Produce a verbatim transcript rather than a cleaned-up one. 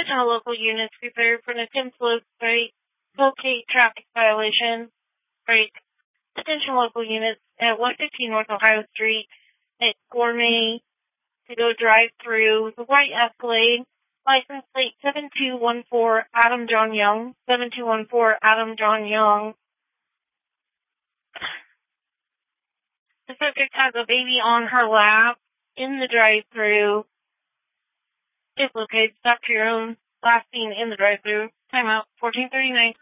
Attention all local units, prepare for an attempt to locate, locate traffic violation. Break. Attention local units at one fifteen North Ohio Street at Gourmet to go drive through the white Escalade. License plate seven two one four Adam John Young. seven two one four Adam John Young. The subject has a baby on her lap in the drive-thru. If located, stop to your own last seen in the drive-thru. Timeout fourteen thirty-nine.